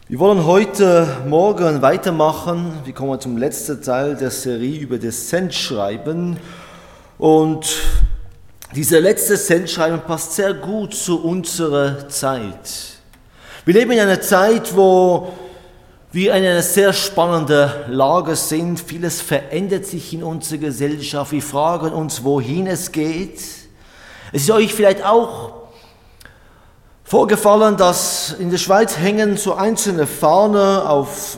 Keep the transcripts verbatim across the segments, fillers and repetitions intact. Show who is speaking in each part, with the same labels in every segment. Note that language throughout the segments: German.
Speaker 1: Wir wollen heute Morgen weitermachen. Wir kommen zum letzten Teil der Serie über das Sendschreiben. Und dieser letzte Sendschreiben passt sehr gut zu unserer Zeit. Wir leben in einer Zeit, wo wir in einer sehr spannenden Lage sind. Vieles verändert sich in unserer Gesellschaft. Wir fragen uns, wohin es geht. Es ist euch vielleicht auch vorgefallen, dass in der Schweiz hängen so einzelne Fahnen auf,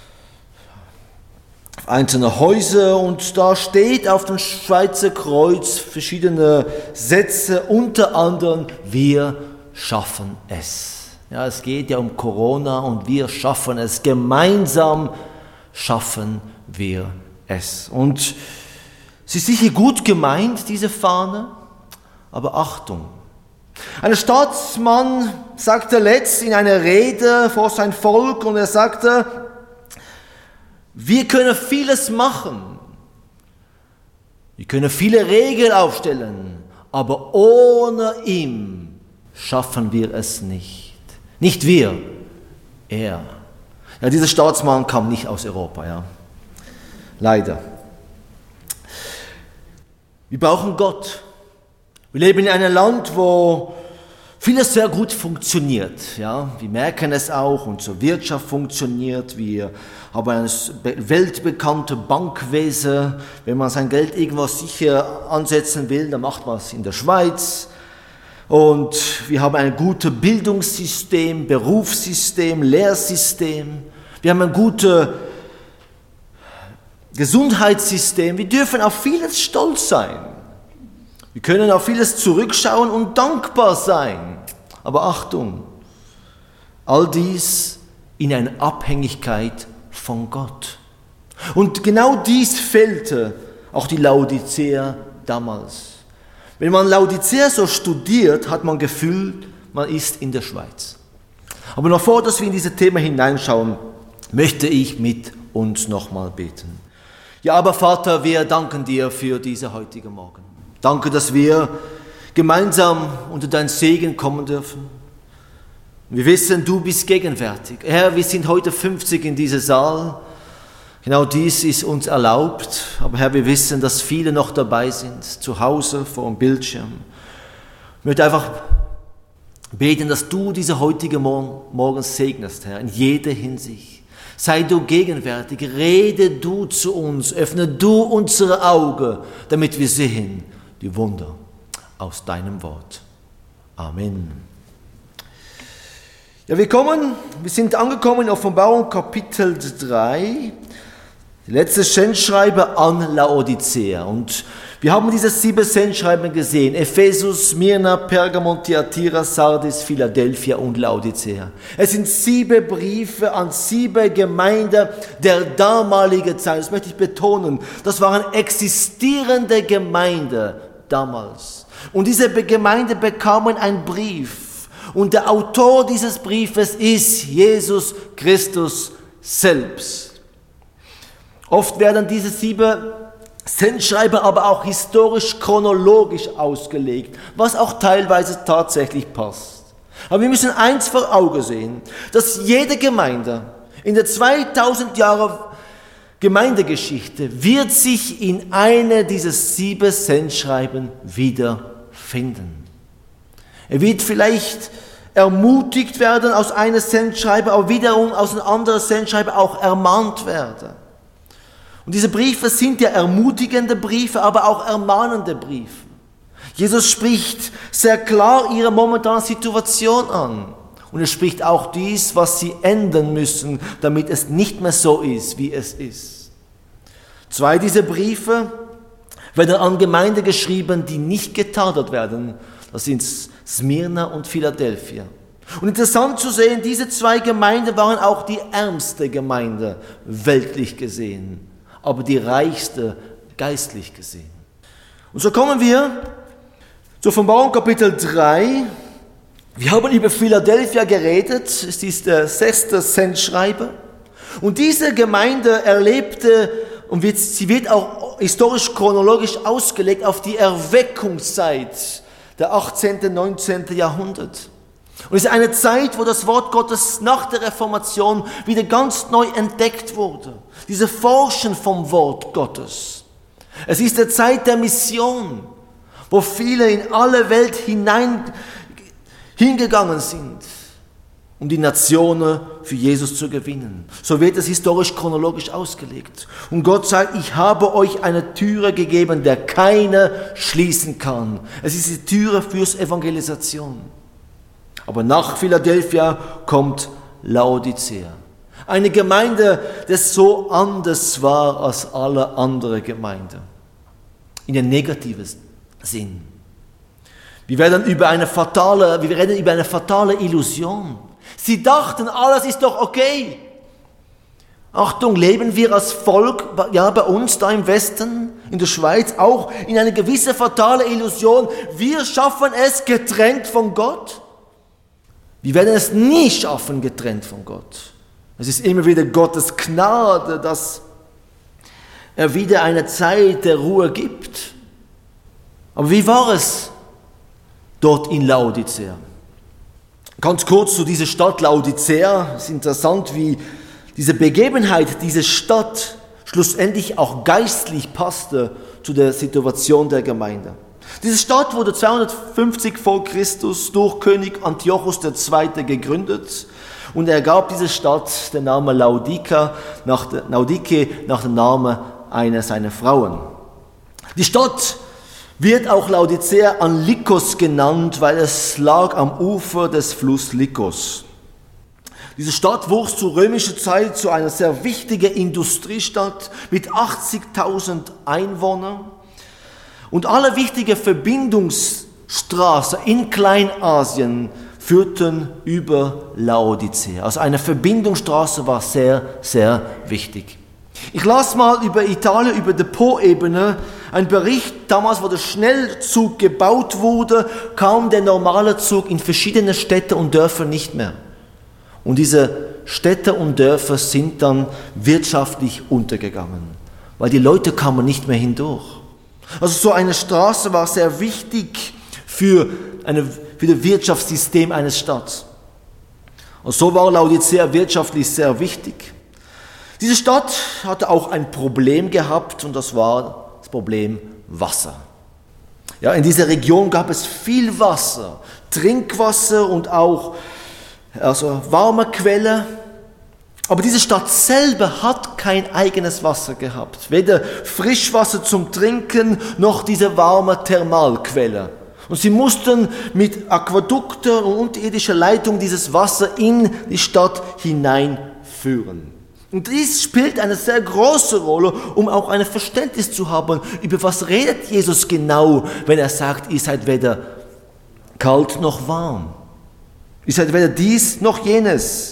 Speaker 1: auf einzelne Häuser und da steht auf dem Schweizer Kreuz verschiedene Sätze, unter anderem: Wir schaffen es. Ja, es geht ja um Corona und wir schaffen es. Gemeinsam schaffen wir es. Und es ist sicher gut gemeint, diese Fahne, aber Achtung. Ein Staatsmann sagte letzt in einer Rede vor sein Volk und er sagte: Wir können vieles machen, wir können viele Regeln aufstellen, aber ohne ihn schaffen wir es nicht. Nicht wir, er. Ja, dieser Staatsmann kam nicht aus Europa, ja. Leider. Wir brauchen Gott. Wir leben in einem Land, wo vieles sehr gut funktioniert. Ja? Wir merken es auch, unsere Wirtschaft funktioniert, wir haben ein weltbekanntes Bankwesen. Wenn man sein Geld irgendwo sicher ansetzen will, dann macht man es in der Schweiz. Und wir haben ein gutes Bildungssystem, Berufssystem, Lehrsystem. Wir haben ein gutes Gesundheitssystem. Wir dürfen auf vieles stolz sein. Wir können auf vieles zurückschauen und dankbar sein. Aber Achtung, all dies in einer Abhängigkeit von Gott. Und genau dies fehlte auch die Laodicea damals. Wenn man Laodicea so studiert, hat man gefühlt, man ist in der Schweiz. Aber noch vor, dass wir in dieses Thema hineinschauen, möchte ich mit uns nochmal beten. Ja, aber Vater, wir danken dir für diese heutige Morgen. Danke, dass wir gemeinsam unter deinen Segen kommen dürfen. Wir wissen, du bist gegenwärtig. Herr, wir sind heute fünfzig in diesem Saal. Genau dies ist uns erlaubt. Aber Herr, wir wissen, dass viele noch dabei sind, zu Hause vor dem Bildschirm. Ich möchte einfach beten, dass du diese heutige Morgen segnest, Herr, in jeder Hinsicht. Sei du gegenwärtig, rede du zu uns, öffne du unsere Augen, damit wir sehen die Wunder aus deinem Wort. Amen. Ja, wir kommen, wir sind angekommen in Offenbarung Kapitel drei, die letzte Sendschreibe an Laodicea. Und wir haben diese sieben Sendschreiben gesehen: Ephesus, Smyrna, Pergamon, Thyatira, Sardis, Philadelphia und Laodicea. Es sind sieben Briefe an sieben Gemeinden der damaligen Zeit. Das möchte ich betonen. Das waren existierende Gemeinden damals. Und diese Gemeinde bekamen einen Brief. Und der Autor dieses Briefes ist Jesus Christus selbst. Oft werden diese sieben Sendschreiben aber auch historisch-chronologisch ausgelegt, was auch teilweise tatsächlich passt. Aber wir müssen eins vor Augen sehen, dass jede Gemeinde in der zweitausend Jahre Gemeindegeschichte wird sich in einer dieser sieben Sendschreiben wiederfinden. Er wird vielleicht ermutigt werden aus einer Sendschreibe, aber wiederum aus einer anderen Sendschreibe auch ermahnt werden. Und diese Briefe sind ja ermutigende Briefe, aber auch ermahnende Briefe. Jesus spricht sehr klar ihre momentane Situation an. Und er spricht auch dies, was sie ändern müssen, damit es nicht mehr so ist, wie es ist. Zwei dieser Briefe werden an Gemeinden geschrieben, die nicht getadelt werden. Das sind Smyrna und Philadelphia. Und interessant zu sehen, diese zwei Gemeinden waren auch die ärmste Gemeinde, weltlich gesehen, aber die reichste, geistlich gesehen. Und so kommen wir zur Offenbarung Kapitel drei. Wir haben über Philadelphia geredet, es ist der sechste Sendschreiber. Und diese Gemeinde erlebte, und wird, sie wird auch historisch-chronologisch ausgelegt auf die Erweckungszeit der achtzehnten, neunzehnten Jahrhundert. Und es ist eine Zeit, wo das Wort Gottes nach der Reformation wieder ganz neu entdeckt wurde. Diese Forschen vom Wort Gottes. Es ist eine Zeit der Mission, wo viele in alle Welt hinein, hingegangen sind, um die Nationen für Jesus zu gewinnen. So wird es historisch-chronologisch ausgelegt. Und Gott sagt, ich habe euch eine Türe gegeben, der keiner schließen kann. Es ist die Türe fürs Evangelisation. Aber nach Philadelphia kommt Laodicea. Eine Gemeinde, die so anders war als alle andere Gemeinden. In einem negativen Sinn. Wir werden über eine fatale, wir reden über eine fatale Illusion. Sie dachten, alles ist doch okay. Achtung, leben wir als Volk, ja bei uns da im Westen, in der Schweiz, auch in eine gewisse fatale Illusion. Wir schaffen es getrennt von Gott. Wir werden es nie schaffen, getrennt von Gott. Es ist immer wieder Gottes Gnade, dass er wieder eine Zeit der Ruhe gibt. Aber wie war es dort in Laodicea? Ganz kurz zu dieser Stadt Laodicea. Es ist interessant, wie diese Begebenheit, diese Stadt schlussendlich auch geistlich passte zu der Situation der Gemeinde. Diese Stadt wurde zweihundertfünfzig vor Christus durch König Antiochus der Zweite gegründet und er gab dieser Stadt den Namen Laodicea nach, der, Laodike nach dem Namen einer seiner Frauen. Die Stadt wird auch Laodicea an Lycos genannt, weil es lag am Ufer des Flusses Lycos. Diese Stadt wuchs zur römischen Zeit zu einer sehr wichtigen Industriestadt mit achtzigtausend Einwohnern. Und alle wichtigen Verbindungsstraßen in Kleinasien führten über Laodicea. Also eine Verbindungsstraße war sehr, sehr wichtig. Ich las mal über Italien, über die Po-Ebene, einen Bericht, damals, wo der Schnellzug gebaut wurde, kam der normale Zug in verschiedene Städte und Dörfer nicht mehr. Und diese Städte und Dörfer sind dann wirtschaftlich untergegangen, weil die Leute kamen nicht mehr hindurch. Also so eine Straße war sehr wichtig für, eine, für das Wirtschaftssystem eines Staates. Und so war Laodicea wirtschaftlich sehr wichtig. Diese Stadt hatte auch ein Problem gehabt und das war das Problem Wasser. Ja, in dieser Region gab es viel Wasser, Trinkwasser und auch also warme Quelle. Aber diese Stadt selber hat kein eigenes Wasser gehabt. Weder Frischwasser zum Trinken, noch diese warme Thermalquelle. Und sie mussten mit Aquädukten und unterirdischer Leitung dieses Wasser in die Stadt hineinführen. Und dies spielt eine sehr große Rolle, um auch ein Verständnis zu haben, über was redet Jesus genau, wenn er sagt, ihr seid weder kalt noch warm. Ihr seid weder dies noch jenes.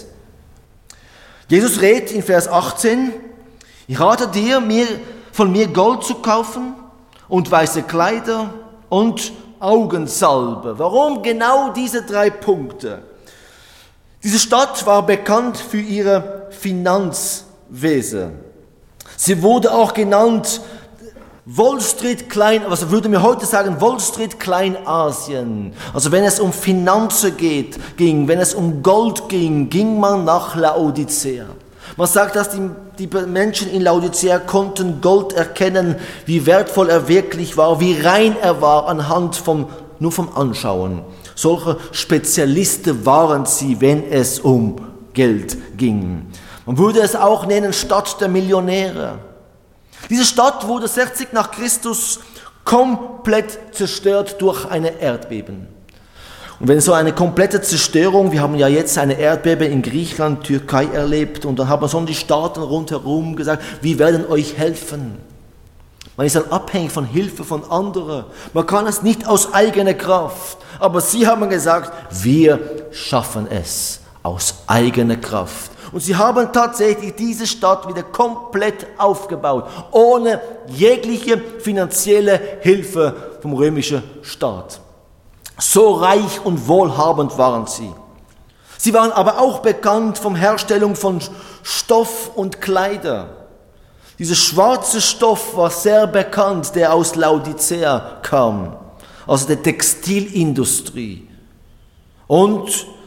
Speaker 1: Jesus redet in Vers achtzehn, ich rate dir, mir, von mir Gold zu kaufen und weiße Kleider und Augensalbe. Warum genau diese drei Punkte? Diese Stadt war bekannt für ihre Finanzwesen. Sie wurde auch genannt Wall Street Klein, was würde mir heute sagen, Wall Street Kleinasien. Also wenn es um Finanzen geht, ging, wenn es um Gold ging, ging man nach Laodicea. Man sagt, dass die, die Menschen in Laodicea konnten Gold erkennen, wie wertvoll er wirklich war, wie rein er war, anhand vom, nur vom Anschauen. Solche Spezialisten waren sie, wenn es um Geld ging. Man würde es auch nennen Stadt der Millionäre. Diese Stadt wurde sechzig nach Christus komplett zerstört durch eine Erdbeben. Und wenn so eine komplette Zerstörung, wir haben ja jetzt eine Erdbeben in Griechenland, Türkei erlebt und dann haben so die Staaten rundherum gesagt, wir werden euch helfen. Man ist dann abhängig von Hilfe von anderen. Man kann es nicht aus eigener Kraft. Aber sie haben gesagt, wir schaffen es aus eigener Kraft. Und sie haben tatsächlich diese Stadt wieder komplett aufgebaut, ohne jegliche finanzielle Hilfe vom römischen Staat. So reich und wohlhabend waren sie. Sie waren aber auch bekannt vom Herstellung von Stoff und Kleider. Dieser schwarze Stoff war sehr bekannt, der aus Laodicea kam, also der Textilindustrie. Und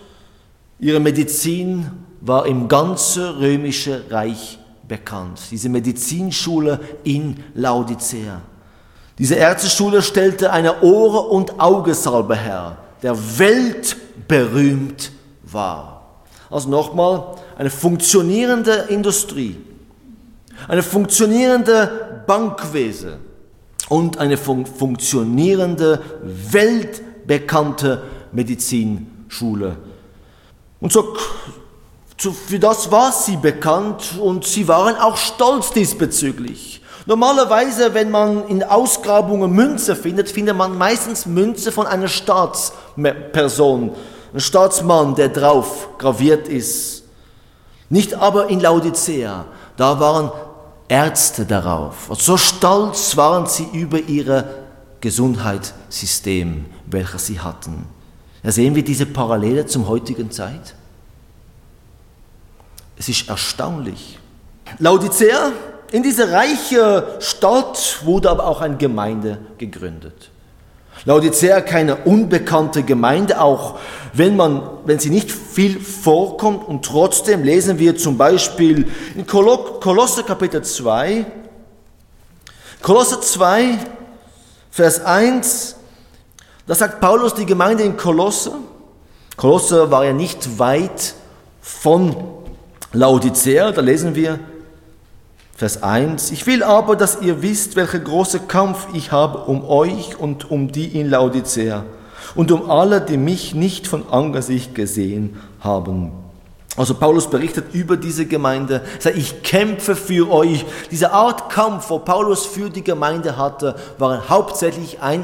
Speaker 1: Ihre Medizin war im ganzen römischen Reich bekannt. Diese Medizinschule in Laodicea. Diese Ärzteschule stellte eine Ohr- und Augensalbe her, der weltberühmt war. Also nochmal, eine funktionierende Industrie, eine funktionierende Bankwesen und eine fun- funktionierende, weltbekannte Medizinschule. Und so, so für das war sie bekannt und sie waren auch stolz diesbezüglich. Normalerweise, wenn man in Ausgrabungen Münze findet, findet man meistens Münze von einer Staatsperson, ein Staatsmann, der drauf graviert ist. Nicht aber in Laodicea, da waren Ärzte darauf. Und so stolz waren sie über ihr Gesundheitssystem, welches sie hatten. Da sehen wir diese Parallele zum heutigen Zeit. Es ist erstaunlich. Laodicea, in dieser reichen Stadt wurde aber auch eine Gemeinde gegründet. Laodicea, keine unbekannte Gemeinde, auch wenn, man, wenn sie nicht viel vorkommt. Und trotzdem lesen wir zum Beispiel in Kolosser Kapitel zwei, Kolosser zwei, Vers eins, da sagt Paulus die Gemeinde in Kolosser. Kolosser war ja nicht weit von Laodicea, da lesen wir Vers eins. Ich will aber, dass ihr wisst, welchen großen Kampf ich habe um euch und um die in Laodicea und um alle, die mich nicht von Angesicht gesehen haben. Also Paulus berichtet über diese Gemeinde. Er sagt, ich kämpfe für euch. Diese Art Kampf, wo Paulus für die Gemeinde hatte, war hauptsächlich ein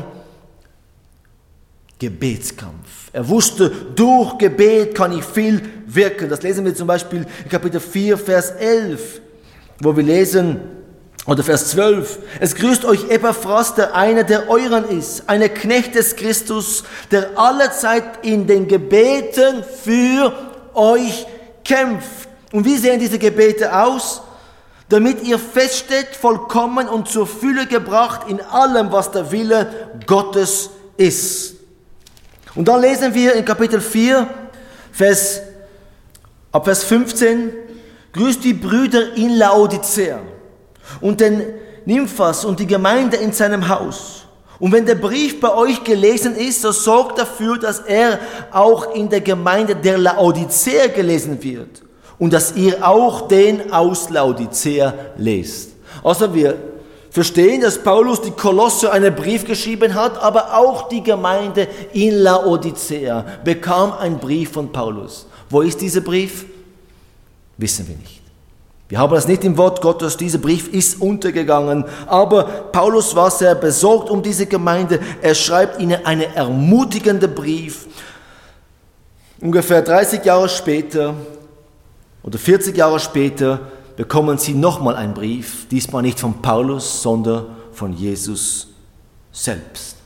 Speaker 1: Gebetskampf. Er wusste, durch Gebet kann ich viel wirken. Das lesen wir zum Beispiel in Kapitel vier, Vers elf, wo wir lesen, oder Vers zwölf, es grüßt euch Epaphras, der einer der euren ist, einer Knecht des Christus, der allezeit in den Gebeten für euch kämpft. Und wie sehen diese Gebete aus? Damit ihr feststeht, vollkommen und zur Fülle gebracht in allem, was der Wille Gottes ist. Und dann lesen wir in Kapitel vier, Vers, ab Vers fünfzehn, grüßt die Brüder in Laodicea und den Nymphas und die Gemeinde in seinem Haus. Und wenn der Brief bei euch gelesen ist, so sorgt dafür, dass er auch in der Gemeinde der Laodicea gelesen wird und dass ihr auch den aus Laodicea lest. Also wir verstehen, dass Paulus die Kolosser einen Brief geschrieben hat, aber auch die Gemeinde in Laodicea bekam einen Brief von Paulus. Wo ist dieser Brief? Wissen wir nicht. Wir haben das nicht im Wort Gottes, dieser Brief ist untergegangen, aber Paulus war sehr besorgt um diese Gemeinde. Er schreibt ihnen einen ermutigenden Brief. Ungefähr dreißig Jahre später oder vierzig Jahre später bekommen sie nochmal einen Brief, diesmal nicht von Paulus, sondern von Jesus selbst.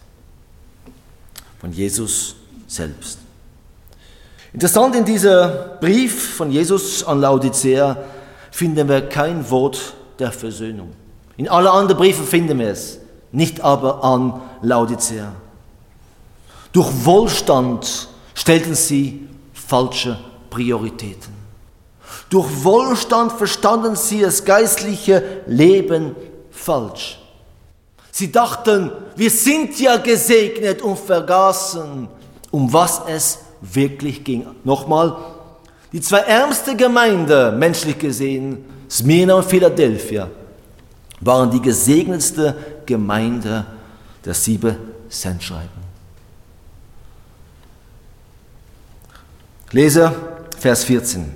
Speaker 1: Von Jesus selbst. Interessant, in diesem Brief von Jesus an Laodicea finden wir kein Wort der Versöhnung. In allen anderen Briefen finden wir es, nicht aber an Laodicea. Durch Wohlstand stellten sie falsche Prioritäten. Durch Wohlstand verstanden sie das geistliche Leben falsch. Sie dachten, wir sind ja gesegnet und vergaßen, um was es wirklich ging. Nochmal, die zwei ärmsten Gemeinden, menschlich gesehen, Smyrna und Philadelphia, waren die gesegnetste Gemeinde der sieben Sendschreiben. Lese Vers vierzehn.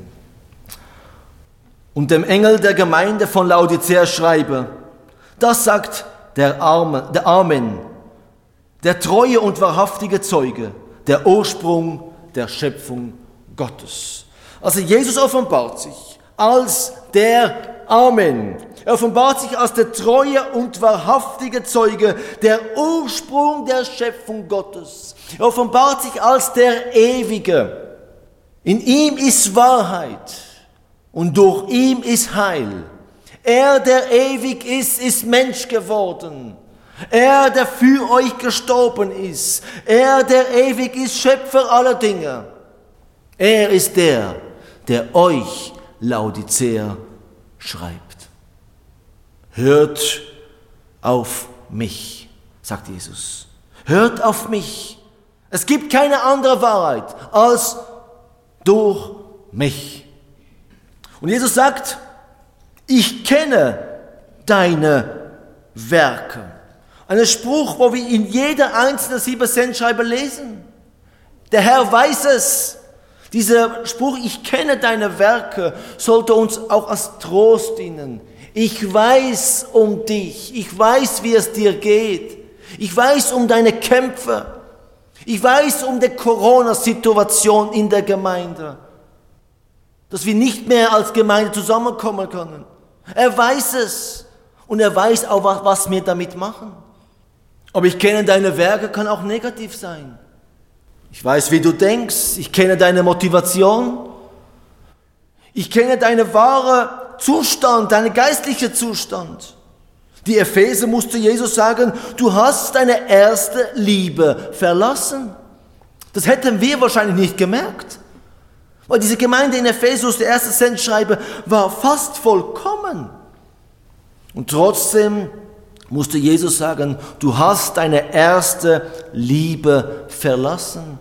Speaker 1: Und dem Engel der Gemeinde von Laodicea schreibe, das sagt der, Arme, der Amen, der treue und wahrhaftige Zeuge, der Ursprung der Schöpfung Gottes. Also Jesus offenbart sich als der Amen. Er offenbart sich als der treue und wahrhaftige Zeuge, der Ursprung der Schöpfung Gottes. Er offenbart sich als der Ewige. In ihm ist Wahrheit und durch ihn ist Heil. Er, der ewig ist, ist Mensch geworden. Er, der für euch gestorben ist. Er, der ewig ist, Schöpfer aller Dinge. Er ist der, der euch, Laodicea, schreibt. Hört auf mich, sagt Jesus. Hört auf mich. Es gibt keine andere Wahrheit als durch mich. Und Jesus sagt, ich kenne deine Werke. Ein Spruch, wo wir in jeder einzelnen sieben Sendschreiber lesen. Der Herr weiß es. Dieser Spruch, ich kenne deine Werke, sollte uns auch als Trost dienen. Ich weiß um dich. Ich weiß, wie es dir geht. Ich weiß um deine Kämpfe. Ich weiß um die Corona-Situation in der Gemeinde. Dass wir nicht mehr als Gemeinde zusammenkommen können. Er weiß es. Und er weiß auch, was wir damit machen. Aber ich kenne deine Werke, kann auch negativ sein. Ich weiß, wie du denkst. Ich kenne deine Motivation. Ich kenne deinen wahren Zustand, deinen geistlichen Zustand. Die Epheser musste Jesus sagen, du hast deine erste Liebe verlassen. Das hätten wir wahrscheinlich nicht gemerkt. Weil diese Gemeinde in Ephesus, der erste Sendschreiber, war fast vollkommen. Und trotzdem musste Jesus sagen, du hast deine erste Liebe verlassen.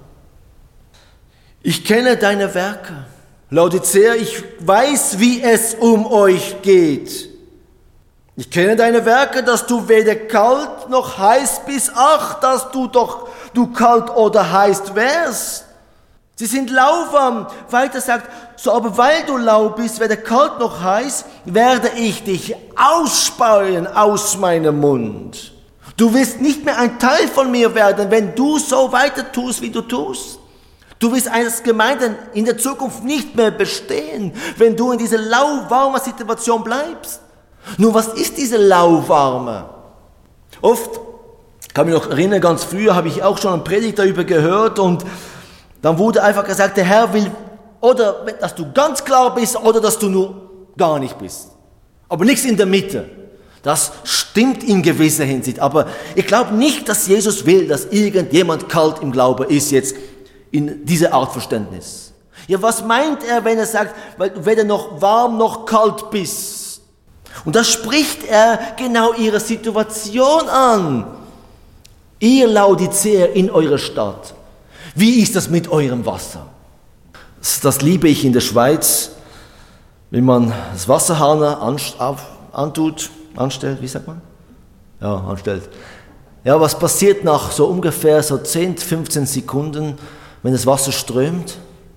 Speaker 1: Ich kenne deine Werke. Laodicea, ich weiß, wie es um euch geht. Ich kenne deine Werke, dass du weder kalt noch heiß bist. Ach, dass du doch, du kalt oder heiß wärst. Sie sind lauwarm. Weiter sagt, so aber weil du lau bist, weder kalt noch heiß, werde ich dich ausspeien aus meinem Mund. Du wirst nicht mehr ein Teil von mir werden, wenn du so weiter tust, wie du tust. Du wirst als Gemeinde in der Zukunft nicht mehr bestehen, wenn du in dieser lauwarmen Situation bleibst. Nun, was ist diese lauwarme? Oft, ich kann mich noch erinnern, ganz früher habe ich auch schon einen Predigt darüber gehört und dann wurde einfach gesagt, der Herr will, oder dass du ganz klar bist, oder dass du nur gar nicht bist. Aber nichts in der Mitte. Das stimmt in gewisser Hinsicht. Aber ich glaube nicht, dass Jesus will, dass irgendjemand kalt im Glauben ist jetzt in dieser Art Verständnis. Ja, was meint er, wenn er sagt, weil du weder noch warm noch kalt bist? Und da spricht er genau ihre Situation an. Ihr Laodicea in eurer Stadt. Wie ist das mit eurem Wasser? Das, das liebe ich in der Schweiz, wenn man das Wasserhahn an, antut, anstellt, wie sagt man? Ja, anstellt. Ja, was passiert nach so ungefähr so zehn, fünfzehn Sekunden, wenn das Wasser strömt?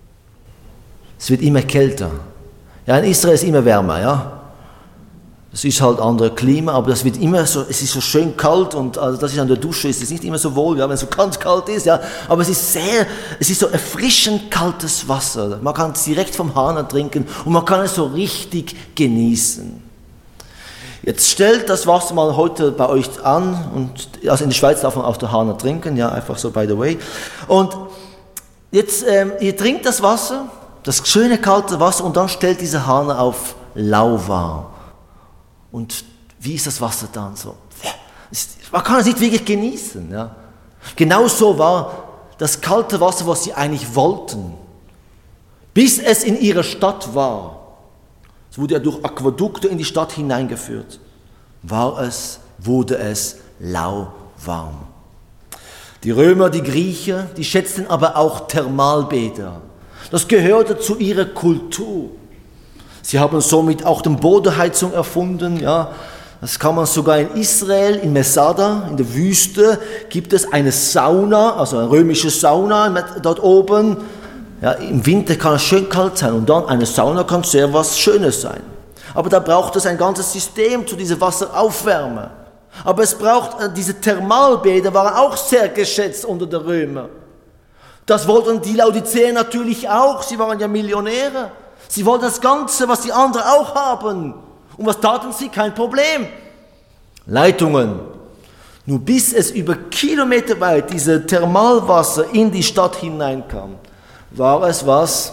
Speaker 1: Es wird immer kälter. Ja, in Israel ist es immer wärmer, ja. Es ist halt andere Klima, aber das wird immer so, es ist so schön kalt und also das ist an der Dusche, ist es nicht immer so wohl, ja, wenn es so ganz kalt ist, ja, aber es ist sehr, es ist so erfrischend kaltes Wasser. Man kann es direkt vom Hahn trinken und man kann es so richtig genießen. Jetzt stellt das Wasser mal heute bei euch an und also in der Schweiz darf man aus der Hahn trinken, ja, einfach so by the way. Und jetzt, ähm, ihr trinkt das Wasser, das schöne kalte Wasser und dann stellt dieser Hahn auf lauwarm. Und wie ist das Wasser dann so? Man kann es nicht wirklich genießen. Ja. Genauso war das kalte Wasser, was sie eigentlich wollten. Bis es in ihrer Stadt war, es wurde ja durch Aquädukte in die Stadt hineingeführt, war es, wurde es lauwarm. Die Römer, die Griechen, die schätzten aber auch Thermalbäder. Das gehörte zu ihrer Kultur. Sie haben somit auch die Bodenheizung erfunden. Ja. Das kann man sogar in Israel, in Masada, in der Wüste, gibt es eine Sauna, also eine römische Sauna dort oben. Ja, im Winter kann es schön kalt sein und dann eine Sauna kann sehr was Schönes sein. Aber da braucht es ein ganzes System zu dieser Wasseraufwärme. Aber es braucht, äh, diese Thermalbäder waren auch sehr geschätzt unter den Römern. Das wollten die Laodicea natürlich auch, sie waren ja Millionäre. Sie wollten das Ganze, was die anderen auch haben. Und was taten sie? Kein Problem. Leitungen. Nur bis es über Kilometer weit diese Thermalwasser in die Stadt hineinkam, war es was?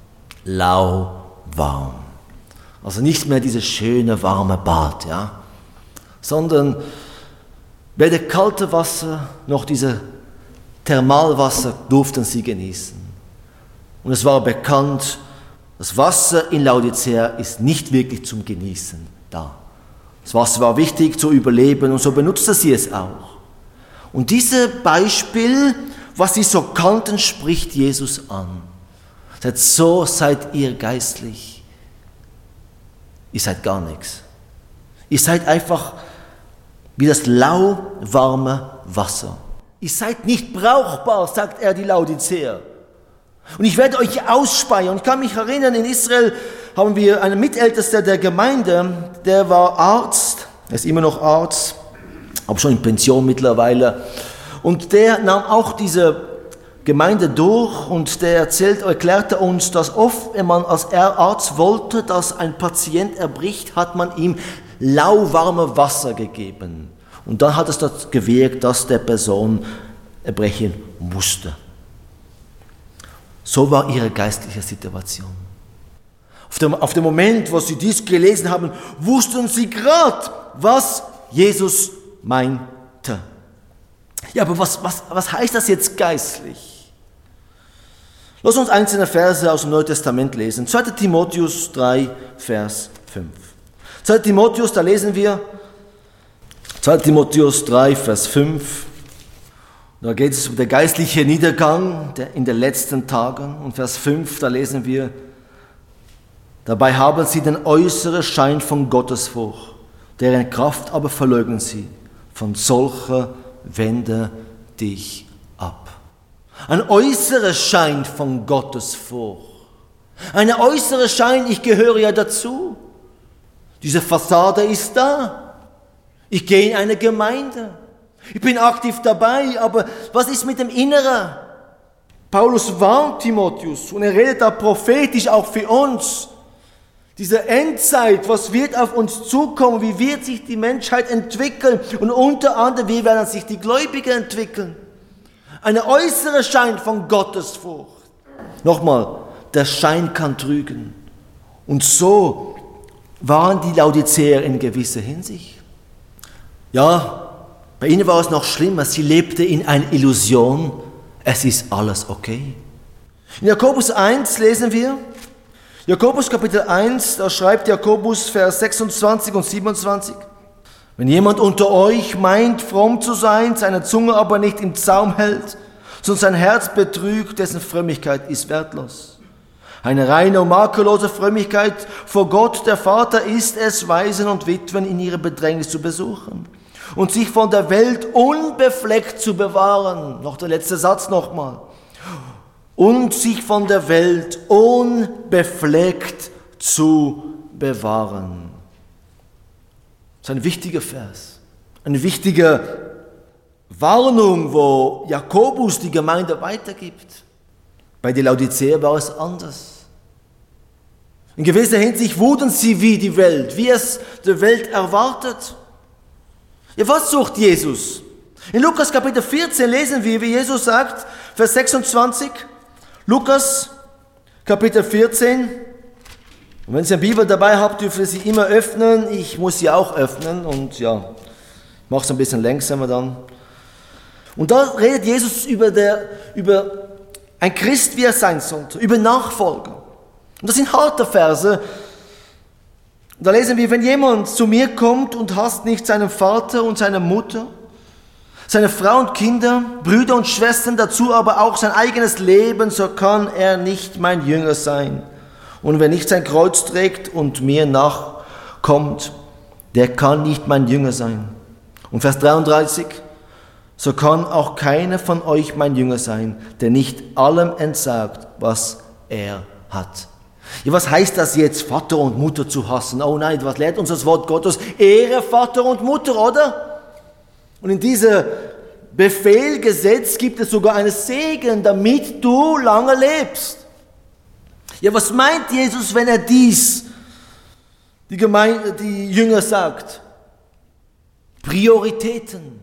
Speaker 1: Lauwarm. Also nicht mehr dieses schöne, warme Bad, ja, sondern weder kalte Wasser noch diese Thermalwasser durften sie genießen. Und es war bekannt, das Wasser in Laodicea ist nicht wirklich zum Genießen da. Das Wasser war wichtig zu überleben und so benutzte sie es auch. Und dieses Beispiel, was sie so kannten, spricht Jesus an. Er sagt, so seid ihr geistlich. Ihr seid gar nichts. Ihr seid einfach wie das lauwarme Wasser. Ihr seid nicht brauchbar, sagt er die Laodicea. Und ich werde euch ausspeiern. Ich kann mich erinnern, in Israel haben wir einen Mitältesten der Gemeinde, der war Arzt, er ist immer noch Arzt, aber schon in Pension mittlerweile. Und der nahm auch diese Gemeinde durch und der erzählt, erklärte uns, dass oft, wenn man als Arzt wollte, dass ein Patient erbricht, hat man ihm lauwarme Wasser gegeben. Und dann hat es das gewirkt, dass der Person erbrechen musste. So war ihre geistliche Situation. Auf dem, auf dem Moment, wo sie dies gelesen haben, wussten sie gerade, was Jesus meinte. Ja, aber was, was, was heißt das jetzt geistlich? Lass uns einzelne Verse aus dem Neuen Testament lesen. zweiter Timotheus drei, Vers fünf. zweiter Timotheus, da lesen wir, zweiter Timotheus drei, Vers fünf. Da geht es um den geistlichen Niedergang in den letzten Tagen. Und Vers fünf, da lesen wir, dabei haben sie den äußeren Schein von Gottesfurcht, deren Kraft aber verleugnen sie. Von solcher wende dich ab. Ein äußerer Schein von Gottesfurcht. Ein äußerer Schein, ich gehöre ja dazu. Diese Fassade ist da. Ich gehe in eine Gemeinde. Ich bin aktiv dabei, aber was ist mit dem Inneren? Paulus warnt Timotheus und er redet da prophetisch auch für uns. Diese Endzeit, was wird auf uns zukommen? Wie wird sich die Menschheit entwickeln? Und unter anderem, wie werden sich die Gläubigen entwickeln? Ein äußerer Schein von Gottesfurcht. Nochmal, der Schein kann trügen. Und so waren die Laodiceer in gewisser Hinsicht. Ja, bei ihnen war es noch schlimmer. Sie lebte in einer Illusion. Es ist alles okay. In Jakobus eins lesen wir, Jakobus Kapitel eins, da schreibt Jakobus Vers sechsundzwanzig und siebenundzwanzig. Wenn jemand unter euch meint, fromm zu sein, seine Zunge aber nicht im Zaum hält, sondern sein Herz betrügt, dessen Frömmigkeit ist wertlos. Eine reine und makellose Frömmigkeit vor Gott, der Vater, ist es, Waisen und Witwen in ihrer Bedrängnis zu besuchen und sich von der Welt unbefleckt zu bewahren. Noch der letzte Satz nochmal. Und sich von der Welt unbefleckt zu bewahren. Das ist ein wichtiger Vers. Eine wichtige Warnung, wo Jakobus die Gemeinde weitergibt. Bei den Laodiceer war es anders. In gewisser Hinsicht wurden sie wie die Welt, wie es die Welt erwartet. Ja, was sucht Jesus? In Lukas Kapitel vierzehn lesen wir, wie Jesus sagt, Vers sechsundzwanzig, Lukas Kapitel vierzehn. Und wenn Sie eine Bibel dabei habt, dürfen Sie immer öffnen. Ich muss sie auch öffnen und ja, ich mache es ein bisschen langsamer dann. Und da redet Jesus über, der, über ein Christ, wie er sein sollte, über Nachfolger. Und das sind harte Verse. Da lesen wir, wenn jemand zu mir kommt und hasst nicht seinen Vater und seine Mutter, seine Frau und Kinder, Brüder und Schwestern, dazu aber auch sein eigenes Leben, so kann er nicht mein Jünger sein. Und wer nicht sein Kreuz trägt und mir nachkommt, der kann nicht mein Jünger sein. Und Vers dreiunddreißig, so kann auch keiner von euch mein Jünger sein, der nicht allem entsagt, was er hat. Ja, was heißt das jetzt, Vater und Mutter zu hassen? Oh nein, was lehrt uns das Wort Gottes? Ehre Vater und Mutter, oder? Und in diesem Befehl, Gesetz gibt es sogar einen Segen, damit du lange lebst. Ja, was meint Jesus, wenn er dies, die Gemeinde, die Jünger sagt? Prioritäten.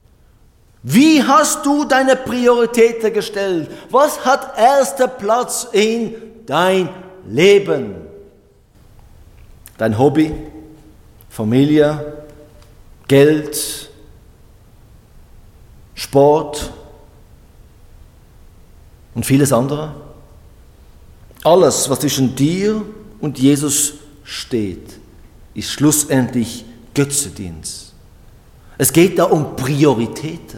Speaker 1: Wie hast du deine Prioritäten gestellt? Was hat erster Platz in dein Leben? Dein Hobby, Familie, Geld, Sport und vieles andere? Alles, was zwischen dir und Jesus steht, ist schlussendlich Götzendienst. Es geht da um Prioritäten.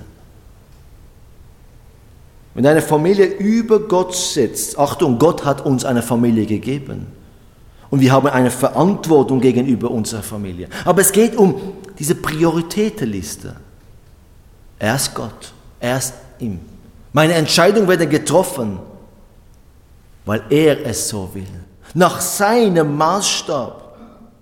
Speaker 1: Wenn eine Familie über Gott setzt, Achtung, Gott hat uns eine Familie gegeben und wir haben eine Verantwortung gegenüber unserer Familie. Aber es geht um diese Prioritätenliste. Erst Gott, erst ihm. Meine Entscheidungen werden getroffen, weil er es so will, nach seinem Maßstab.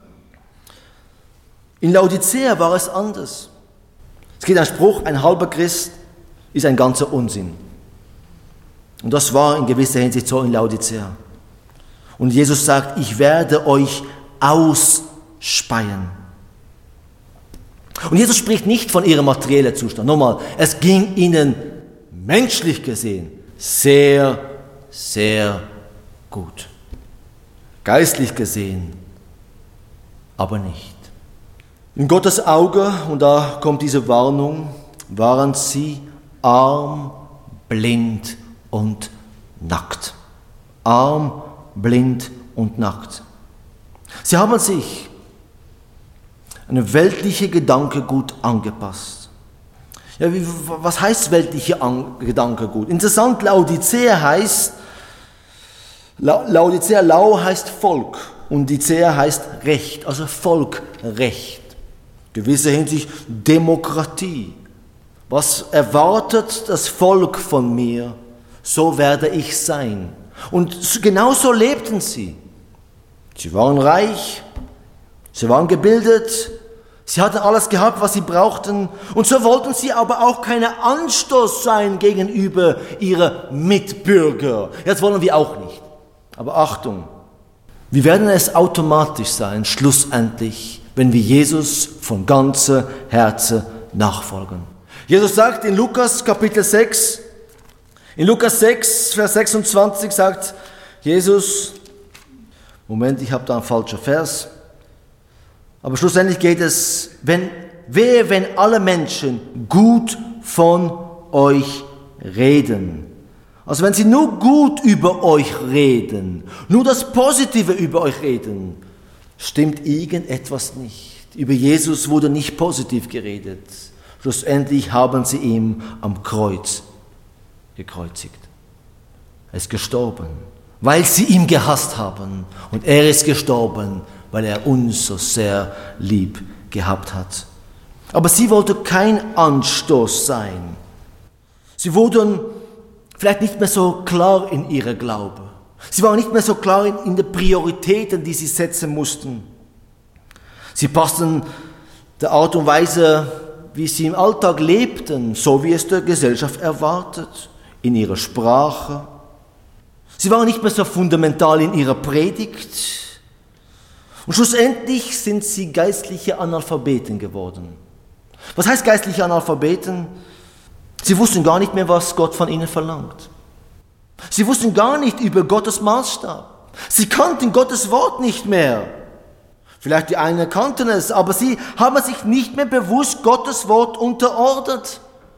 Speaker 1: In Laodicea war es anders. Es gibt einen Spruch, ein halber Christ ist ein ganzer Unsinn. Und das war in gewisser Hinsicht so in Laodicea. Und Jesus sagt, ich werde euch ausspeien. Und Jesus spricht nicht von ihrem materiellen Zustand. Nochmal, es ging ihnen menschlich gesehen sehr, sehr gut. Geistlich gesehen aber nicht. In Gottes Auge, und da kommt diese Warnung, waren sie arm, blind und nackt. Arm, blind und nackt. Sie haben sich eine weltliche Gedankengut angepasst. Ja, wie, was heißt weltliche An- Gedankengut? Interessant, Laodicea heißt, La- Laodicea, Lau heißt Volk und Dicea heißt Recht, also Volkrecht. Gewisse Hinsicht Demokratie. Was erwartet das Volk von mir, so werde ich sein. Und genauso lebten sie. Sie waren reich, sie waren gebildet, sie hatten alles gehabt, was sie brauchten. Und so wollten sie aber auch kein Anstoß sein gegenüber ihren Mitbürgern. Jetzt wollen wir auch nicht. Aber Achtung, wir werden es automatisch sein, schlussendlich, wenn wir Jesus von ganzem Herzen nachfolgen. Jesus sagt in Lukas Kapitel sechs, in Lukas sechs, Vers sechsundzwanzig sagt Jesus, Moment, ich habe da einen falschen Vers, aber schlussendlich geht es, wenn, wehe, wenn alle Menschen gut von euch reden. Also wenn sie nur gut über euch reden, nur das Positive über euch reden, stimmt irgendetwas nicht. Über Jesus wurde nicht positiv geredet. Schlussendlich haben sie ihn am Kreuz gekreuzigt. Er ist gestorben, weil sie ihn gehasst haben. Und er ist gestorben, weil er uns so sehr lieb gehabt hat. Aber sie wollten kein Anstoß sein. Sie wurden vielleicht nicht mehr so klar in ihrer Glaube. Sie waren nicht mehr so klar in, in den Prioritäten, die sie setzen mussten. Sie passten der Art und Weise, wie sie im Alltag lebten, so wie es der Gesellschaft erwartet, in ihrer Sprache. Sie waren nicht mehr so fundamental in ihrer Predigt. Und schlussendlich sind sie geistliche Analphabeten geworden. Was heißt geistliche Analphabeten? Sie wussten gar nicht mehr, was Gott von ihnen verlangt. Sie wussten gar nicht über Gottes Maßstab. Sie kannten Gottes Wort nicht mehr. Vielleicht die einen kannten es, aber sie haben sich nicht mehr bewusst Gottes Wort unterordnet.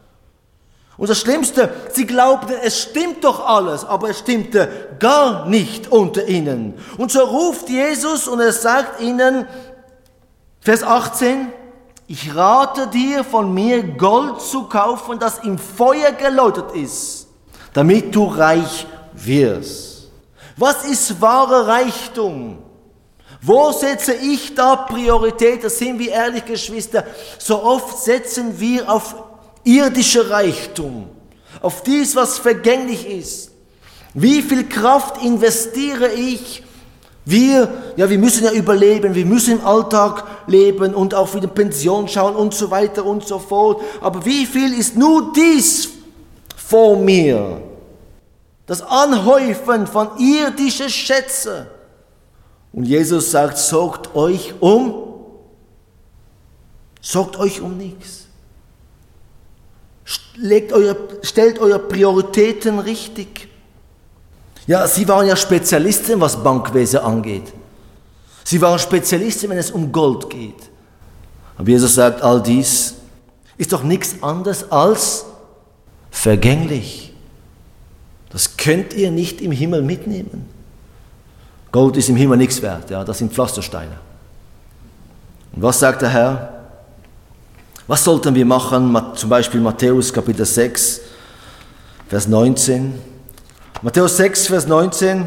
Speaker 1: Und das Schlimmste, sie glaubten, es stimmt doch alles, aber es stimmte gar nicht unter ihnen. Und so ruft Jesus und er sagt ihnen, Vers achtzehn, ich rate dir von mir Gold zu kaufen, das im Feuer geläutert ist, damit du reich wirst. Was ist wahre Reichtum? Wo setze ich da Priorität? Das sind wir ehrlich, Geschwister. So oft setzen wir auf irdische Reichtum, auf dies, was vergänglich ist. Wie viel Kraft investiere ich? Wir, ja, wir müssen ja überleben, wir müssen im Alltag leben und auch für die Pension schauen und so weiter und so fort. Aber wie viel ist nur dies vor mir? Das Anhäufen von irdischen Schätzen. Und Jesus sagt, sorgt euch um, sorgt euch um nichts. Legt eure, stellt eure Prioritäten richtig. Ja, sie waren ja Spezialisten, was Bankwesen angeht. Sie waren Spezialisten, wenn es um Gold geht. Aber Jesus sagt, all dies ist doch nichts anderes als vergänglich. Das könnt ihr nicht im Himmel mitnehmen. Gold ist im Himmel nichts wert, ja, das sind Pflastersteine. Und was sagt der Herr? Was sollten wir machen? Zum Beispiel Matthäus Kapitel sechs, Vers neunzehn. Matthäus sechs, Vers neunzehn.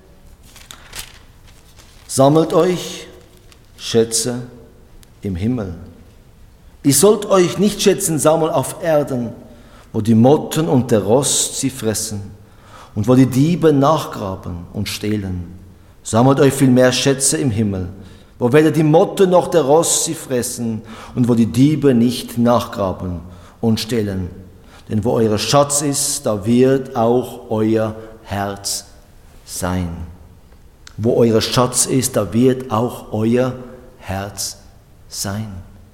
Speaker 1: Sammelt euch Schätze im Himmel. Ihr sollt euch nicht Schätzen sammeln auf Erden, wo die Motten und der Rost sie fressen und wo die Diebe nachgraben und stehlen. Sammelt euch vielmehr Schätze im Himmel, wo weder die Motten noch der Rost sie fressen und wo die Diebe nicht nachgraben und stehlen. Denn wo euer Schatz ist, da wird auch euer Herz sein. Wo euer Schatz ist, da wird auch euer Herz sein.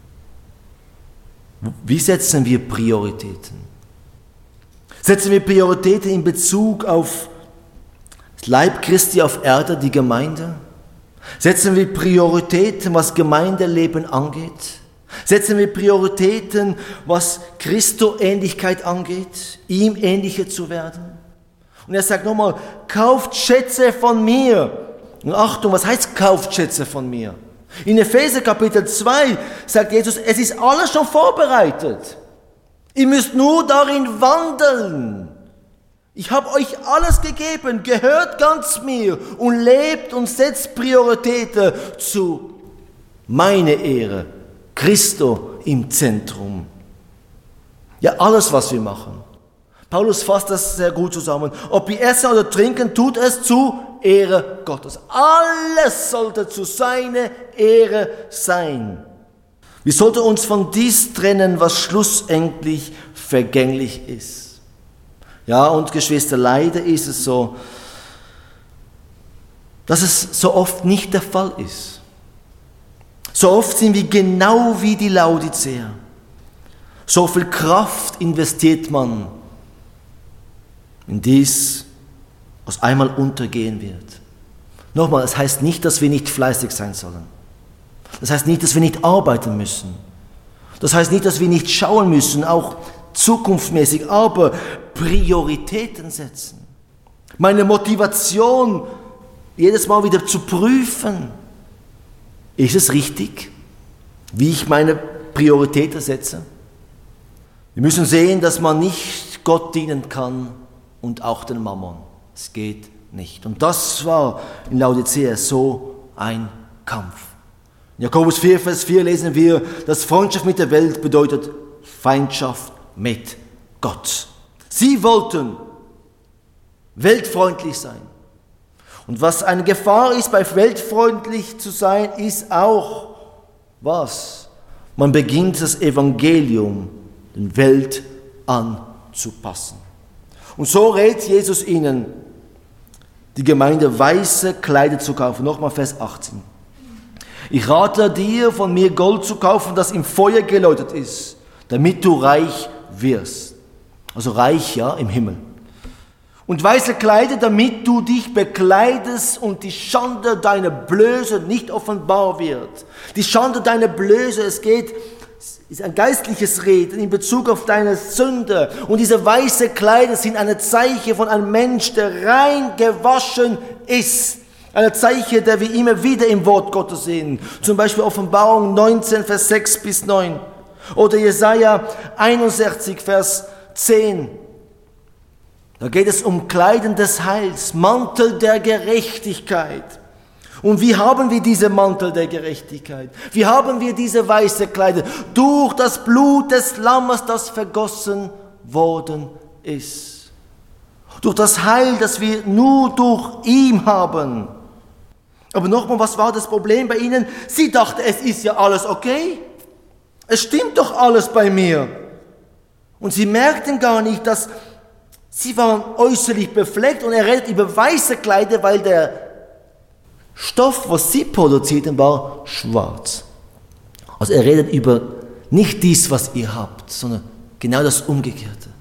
Speaker 1: Wie setzen wir Prioritäten? Setzen wir Prioritäten in Bezug auf das Leib Christi auf Erde, die Gemeinde? Setzen wir Prioritäten, was Gemeindeleben angeht? Setzen wir Prioritäten, was Christo-Ähnlichkeit angeht, ihm ähnlicher zu werden? Und er sagt nochmal, kauft Schätze von mir. Und Achtung, was heißt kauft Schätze von mir? In Epheser Kapitel zwei sagt Jesus, es ist alles schon vorbereitet. Ihr müsst nur darin wandeln. Ich habe euch alles gegeben, gehört ganz mir und lebt und setzt Prioritäten zu meiner Ehre. Christo im Zentrum. Ja, alles, was wir machen. Paulus fasst das sehr gut zusammen. Ob wir essen oder trinken, tut es zu Ehre Gottes. Alles sollte zu seiner Ehre sein. Wir sollten uns von dies trennen, was schlussendlich vergänglich ist. Ja, und Geschwister, leider ist es so, dass es so oft nicht der Fall ist. So oft sind wir genau wie die Laodiceer. So viel Kraft investiert man in dies, was einmal untergehen wird. Nochmal, das heißt nicht, dass wir nicht fleißig sein sollen. Das heißt nicht, dass wir nicht arbeiten müssen. Das heißt nicht, dass wir nicht schauen müssen, auch zukunftsmäßig, aber Prioritäten setzen. Meine Motivation, jedes Mal wieder zu prüfen, ist es richtig, wie ich meine Prioritäten setze? Wir müssen sehen, dass man nicht Gott dienen kann und auch den Mammon. Es geht nicht. Und das war in Laodicea so ein Kampf. In Jakobus vier, Vers vier lesen wir, dass Freundschaft mit der Welt bedeutet Feindschaft mit Gott. Sie wollten weltfreundlich sein. Und was eine Gefahr ist, bei weltfreundlich zu sein, ist auch, was? Man beginnt das Evangelium der Welt anzupassen. Und so rät Jesus ihnen, die Gemeinde weiße Kleider zu kaufen. Nochmal Vers achtzehn. Ich rate dir, von mir Gold zu kaufen, das im Feuer geläutert ist, damit du reich wirst. Also reich, ja, im Himmel. Und weiße Kleider, damit du dich bekleidest und die Schande deiner Blöße nicht offenbar wird. Die Schande deiner Blöße, es geht, ist ein geistliches Reden in Bezug auf deine Sünde. Und diese weiße Kleider sind eine Zeichen von einem Mensch, der rein gewaschen ist. Eine Zeichen, der wir immer wieder im Wort Gottes sehen. Zum Beispiel Offenbarung neunzehn, Vers sechs bis neun. Oder Jesaja einundsechzig, Vers zehn. Da geht es um Kleiden des Heils, Mantel der Gerechtigkeit. Und wie haben wir diese Mantel der Gerechtigkeit? Wie haben wir diese weiße Kleider? Durch das Blut des Lammes, das vergossen worden ist. Durch das Heil, das wir nur durch ihn haben. Aber nochmal, was war das Problem bei ihnen? Sie dachten, es ist ja alles okay. Es stimmt doch alles bei mir. Und sie merkten gar nicht, dass sie waren äußerlich befleckt, und er redet über weiße Kleider, weil der Stoff, was sie produzierten, war schwarz. Also er redet über nicht dies, was ihr habt, sondern genau das Umgekehrte.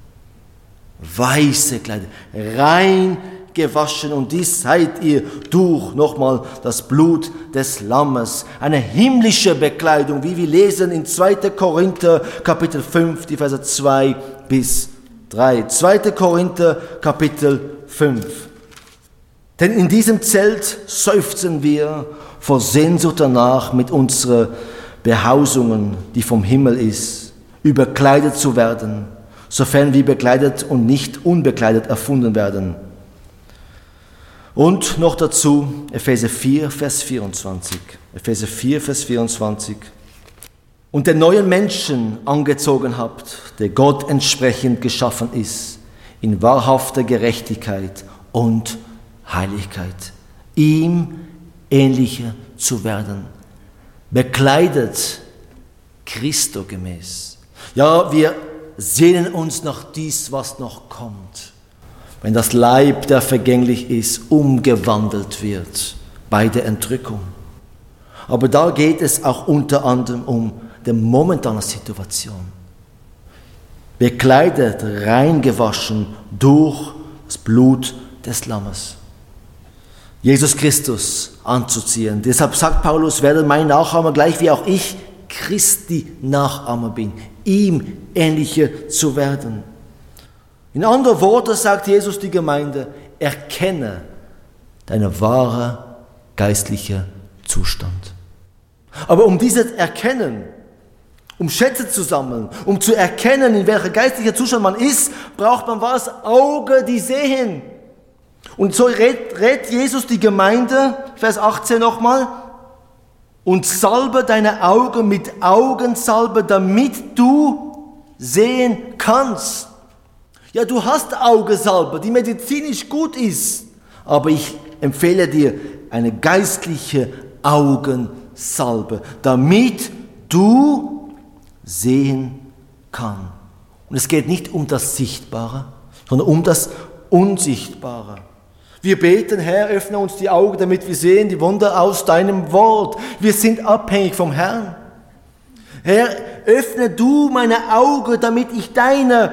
Speaker 1: Weiße Kleider, rein gewaschen, und dies seid ihr durch, nochmal, das Blut des Lammes. Eine himmlische Bekleidung, wie wir lesen in zweiter Korinther, Kapitel fünf, die Verse zwei bis drei. zweiter Korinther, Kapitel fünf. Denn in diesem Zelt seufzen wir vor Sehnsucht danach, mit unseren Behausungen, die vom Himmel ist, überkleidet zu werden, sofern wir bekleidet und nicht unbekleidet erfunden werden. Und noch dazu Epheser vier, Vers vierundzwanzig. Epheser vier, Vers vierundzwanzig. Und den neuen Menschen angezogen habt, der Gott entsprechend geschaffen ist, in wahrhafter Gerechtigkeit und Heiligkeit, ihm ähnlicher zu werden, bekleidet Christo gemäß. Ja, wir sehnen uns nach dies, was noch kommt, wenn das Leib, der vergänglich ist, umgewandelt wird bei der Entrückung. Aber da geht es auch unter anderem um die momentane Situation. Bekleidet, reingewaschen durch das Blut des Lammes. Jesus Christus anzuziehen. Deshalb sagt Paulus, werdet mein Nachahmer, gleich wie auch ich Christi Nachahmer bin, ihm ähnlicher zu werden. In anderen Worten sagt Jesus die Gemeinde, erkenne deinen wahren geistlichen Zustand. Aber um dieses Erkennen, um Schätze zu sammeln, um zu erkennen, in welcher geistlicher Zustand man ist, braucht man was? Augen, die sehen. Und so rät, rät Jesus die Gemeinde, Vers achtzehn nochmal, und salbe deine Augen mit Augensalbe, damit du sehen kannst. Ja, du hast Augensalbe, die medizinisch gut ist, aber ich empfehle dir eine geistliche Augensalbe, damit du sehen kannst. Und es geht nicht um das Sichtbare, sondern um das Unsichtbare. Wir beten, Herr, öffne uns die Augen, damit wir sehen die Wunder aus deinem Wort. Wir sind abhängig vom Herrn. Herr, öffne du meine Augen, damit ich dein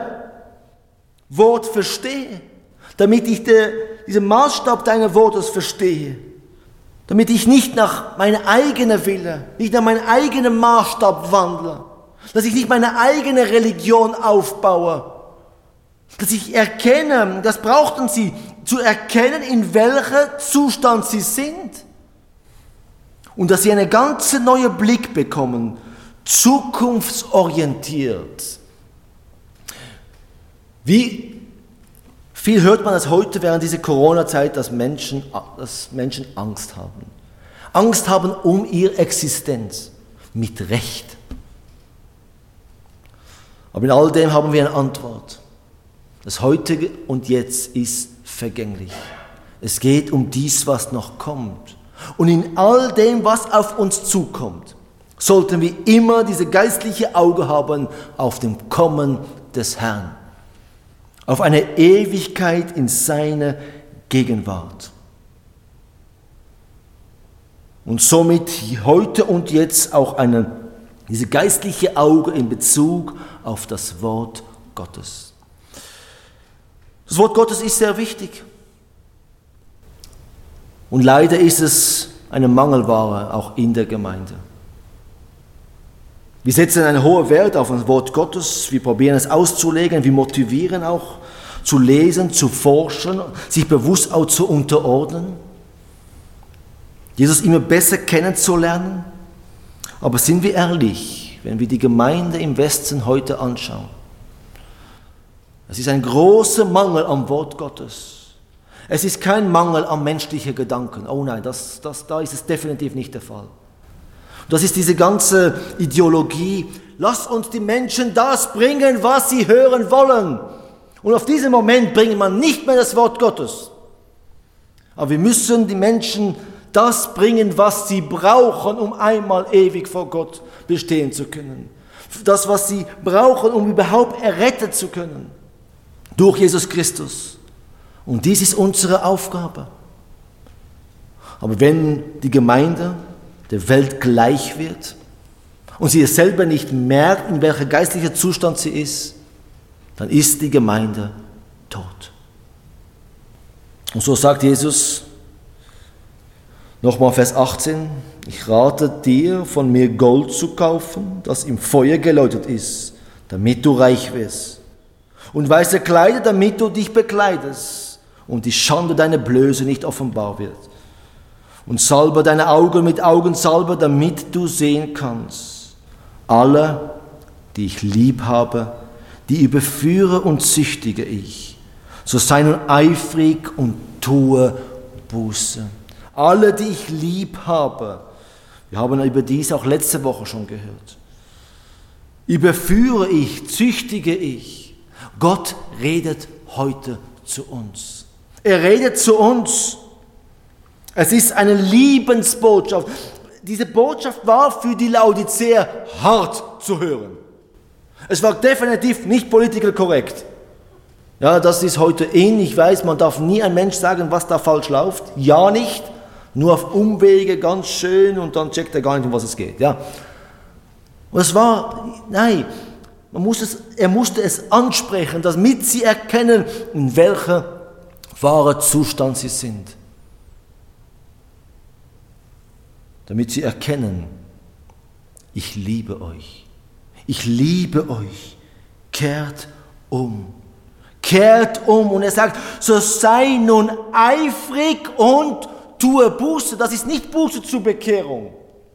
Speaker 1: Wort verstehe. Damit ich de, diesen Maßstab deines Wortes verstehe. Damit ich nicht nach meinem eigenen Willen, nicht nach meinem eigenen Maßstab wandle. Dass ich nicht meine eigene Religion aufbaue. Dass ich erkenne, das brauchten sie, zu erkennen, in welchem Zustand sie sind. Und dass sie einen ganz neuen Blick bekommen, zukunftsorientiert. Wie viel hört man das heute während dieser Corona-Zeit, dass Menschen, dass Menschen Angst haben. Angst haben um ihre Existenz. Mit Recht. Aber in all dem haben wir eine Antwort. Das Heutige und Jetzt ist vergänglich. Es geht um dies, was noch kommt. Und in all dem, was auf uns zukommt, sollten wir immer diese geistliche Auge haben auf dem Kommen des Herrn. Auf eine Ewigkeit in seiner Gegenwart. Und somit heute und jetzt auch eine, diese geistliche Auge in Bezug auf das Wort Gottes. Das Wort Gottes ist sehr wichtig. Und leider ist es eine Mangelware auch in der Gemeinde. Wir setzen einen hohen Wert auf das Wort Gottes, wir probieren es auszulegen, wir motivieren auch zu lesen, zu forschen, sich bewusst auch zu unterordnen, Jesus immer besser kennenzulernen. Aber sind wir ehrlich, wenn wir die Gemeinde im Westen heute anschauen? Es ist ein großer Mangel am Wort Gottes. Es ist kein Mangel an menschlichen Gedanken. Oh nein, das, das, da ist es definitiv nicht der Fall. Das ist diese ganze Ideologie. Lass uns die Menschen das bringen, was sie hören wollen. Und auf diesen Moment bringt man nicht mehr das Wort Gottes. Aber wir müssen die Menschen das bringen, was sie brauchen, um einmal ewig vor Gott bestehen zu können. Das, was sie brauchen, um überhaupt errettet zu können. Durch Jesus Christus. Und dies ist unsere Aufgabe. Aber wenn die Gemeinde der Welt gleich wird und sie es selber nicht merkt, in welcher geistlicher Zustand sie ist, dann ist die Gemeinde tot. Und so sagt Jesus, nochmal Vers achtzehn, ich rate dir, von mir Gold zu kaufen, das im Feuer geläutert ist, damit du reich wirst. Und weiße Kleider, damit du dich bekleidest. und die Schande deiner Blöße nicht offenbar wird. Und salbe deine Augen mit Augensalbe, damit du sehen kannst. Alle, die ich lieb habe, die überführe und züchtige ich. So sei nun eifrig und tue Buße. Alle, die ich lieb habe. Wir haben über dies auch letzte Woche schon gehört. Überführe ich, züchtige ich. Gott redet heute zu uns. Er redet zu uns. Es ist eine Liebensbotschaft. Diese Botschaft war für die Laodiceer hart zu hören. Es war definitiv nicht political korrekt. Ja, das ist heute in. Ich weiß, man darf nie ein Mensch sagen, was da falsch läuft. Ja, nicht. Nur auf Umwege, ganz schön, und dann checkt er gar nicht, um was es geht. Ja. Und es war, nein, man muss es, er musste es ansprechen, damit sie erkennen, in welchem wahren Zustand sie sind. Damit sie erkennen, ich liebe euch. Ich liebe euch. Kehrt um. Kehrt um. Und er sagt, so sei nun eifrig und tue Buße. Das ist nicht Buße zur Bekehrung.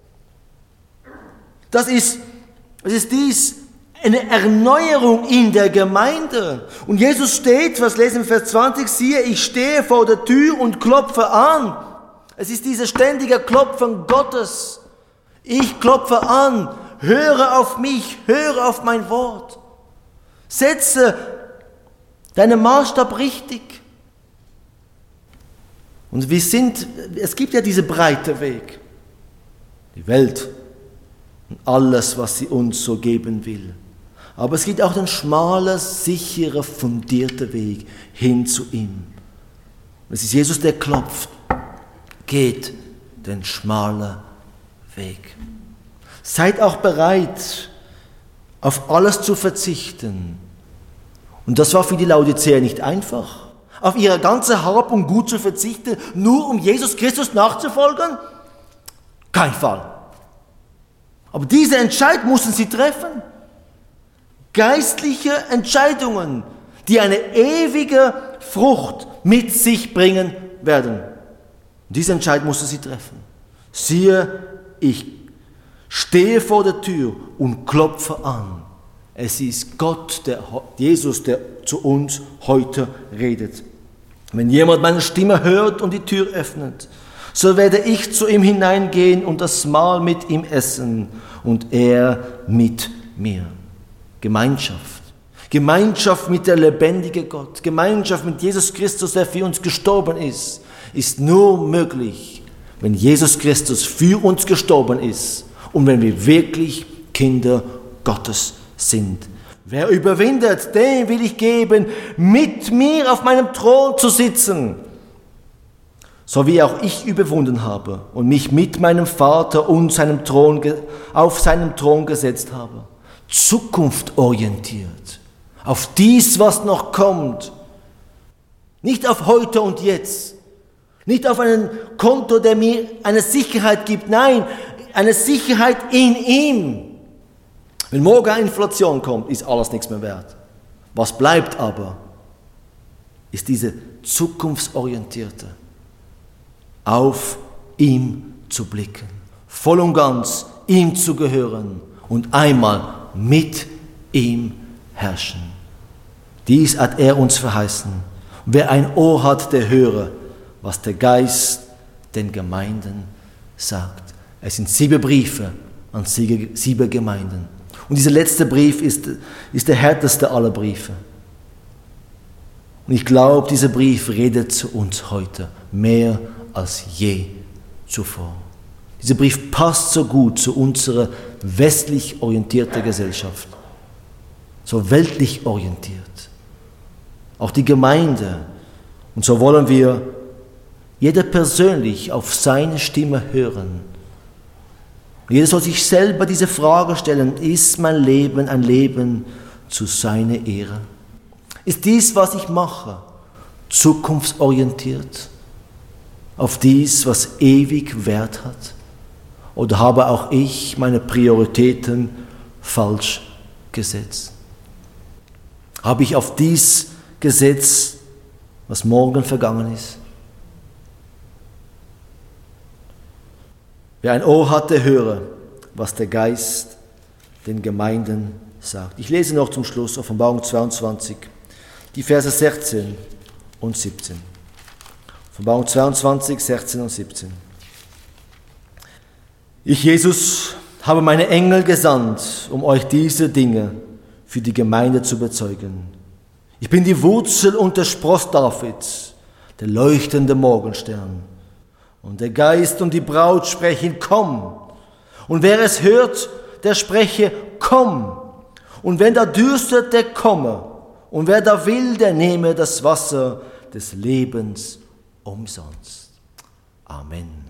Speaker 1: Das ist, das ist dies, eine Erneuerung in der Gemeinde. Und Jesus steht, was lesen wir in Vers zwanzig, siehe, ich stehe vor der Tür und klopfe an. Es ist dieses ständige Klopfen Gottes. Ich klopfe an, höre auf mich, höre auf mein Wort. Setze deinen Maßstab richtig. Und wir sind, es gibt ja diesen breiten Weg. Die Welt und alles, was sie uns so geben will. Aber es gibt auch den schmalen, sicheren, fundierten Weg hin zu ihm. Es ist Jesus, der klopft. Geht den schmalen Weg. Seid auch bereit, auf alles zu verzichten. Und das war für die Laodiceer nicht einfach. Auf ihre ganze Hab und Gut zu verzichten, nur um Jesus Christus nachzufolgen? Kein Fall. Aber diese Entscheidung mussten sie treffen. Geistliche Entscheidungen, die eine ewige Frucht mit sich bringen werden. Diese Entscheidung mussten sie treffen. Siehe, ich stehe vor der Tür und klopfe an. Es ist Gott, der, Jesus, der zu uns heute redet. Wenn jemand meine Stimme hört und die Tür öffnet, so werde ich zu ihm hineingehen und das Mahl mit ihm essen und er mit mir. Gemeinschaft. Gemeinschaft mit der lebendigen Gott. Gemeinschaft mit Jesus Christus, der für uns gestorben ist, ist nur möglich, wenn Jesus Christus für uns gestorben ist und wenn wir wirklich Kinder Gottes sind. Wer überwindet, dem will ich geben, mit mir auf meinem Thron zu sitzen, so wie auch ich überwunden habe und mich mit meinem Vater und seinem Thron, auf seinem Thron gesetzt habe. Zukunftsorientiert, auf dies, was noch kommt, nicht auf heute und jetzt, nicht auf ein Konto, der mir eine Sicherheit gibt, nein, eine Sicherheit in ihm. Wenn morgen Inflation kommt, ist alles nichts mehr wert. Was bleibt aber, ist diese zukunftsorientierte, auf ihm zu blicken, voll und ganz ihm zu gehören und einmal mit ihm herrschen. Dies hat er uns verheißen. Wer ein Ohr hat, der höre, was der Geist den Gemeinden sagt. Es sind sieben Briefe an sieben Gemeinden. Und dieser letzte Brief ist, ist der härteste aller Briefe. Und ich glaube, dieser Brief redet zu uns heute mehr als je zuvor. Dieser Brief passt so gut zu unserer westlich orientierten Gesellschaft, so weltlich orientiert. Auch die Gemeinde. Und so wollen wir jeder persönlich auf seine Stimme hören. Jeder soll sich selber diese Frage stellen, ist mein Leben ein Leben zu seiner Ehre? Ist dies, was ich mache, zukunftsorientiert? Auf dies, was ewig Wert hat? Oder habe auch ich meine Prioritäten falsch gesetzt? Habe ich auf dies gesetzt, was morgen vergangen ist. Wer ein Ohr hat, der höre, was der Geist den Gemeinden sagt. Ich lese noch zum Schluss Offenbarung zweiundzwanzig, die Verse sechzehn und siebzehn. Offenbarung zweiundzwanzig, sechzehn und siebzehn. Ich, Jesus, habe meine Engel gesandt, um euch diese Dinge für die Gemeinde zu bezeugen. Ich bin die Wurzel und der Spross Davids, der leuchtende Morgenstern. Und der Geist und die Braut sprechen, komm. Und wer es hört, der spreche, komm. Und wenn da dürstet, der komme. Und wer da will, der nehme das Wasser des Lebens umsonst. Amen.